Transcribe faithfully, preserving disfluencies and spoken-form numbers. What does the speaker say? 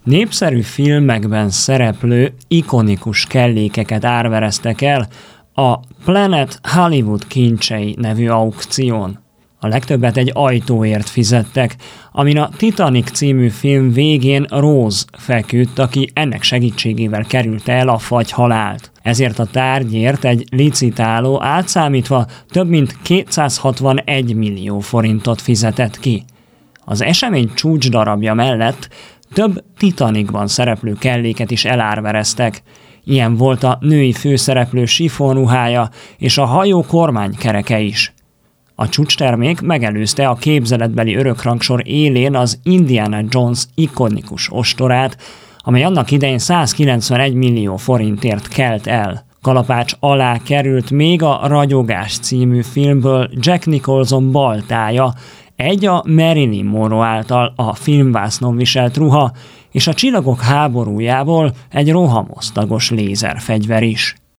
Népszerű filmekben szereplő ikonikus kellékeket árvereztek el a Planet Hollywood kincsei nevű aukción. A legtöbbet egy ajtóért fizettek, amin a Titanic című film végén Rose feküdt, aki ennek segítségével kerülte el a fagyhalált. Ezért a tárgyért egy licitáló átszámítva több mint kétszázhatvanegy millió forintot fizetett ki. Az esemény csúcsdarabja mellett több Titanicban szereplő kelléket is elárvereztek. Ilyen volt a női főszereplő sifonruhája és a hajó kormánykereke is. A csúcstermék megelőzte a képzeletbeli örökrangsor élén az Indiana Jones ikonikus ostorát, amely annak idején százkilencvenegy millió forintért kelt el. Kalapács alá került még a Ragyogás című filmből Jack Nicholson baltája, egy a Marilyn Monroe által a filmvásznon viselt ruha, és a Csillagok háborújából egy rohamosztagos lézerfegyver is.